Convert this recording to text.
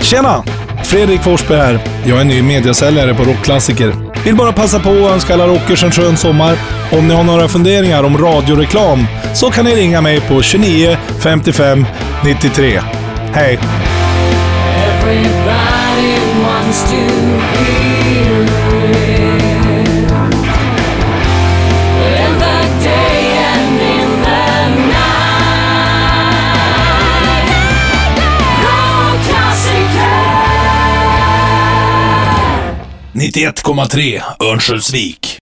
Tjena! Fredrik Forsberg här. Jag är ny mediesäljare på Rockklassiker. Vill bara passa på att önska alla rockers en skön sommar. Om ni har några funderingar om radioreklam så kan ni ringa mig på 29 55 93. Hej! Everybody wants to be rich. In the day and in the night. Rockklassiker. 91,3 Örnsköldsvik.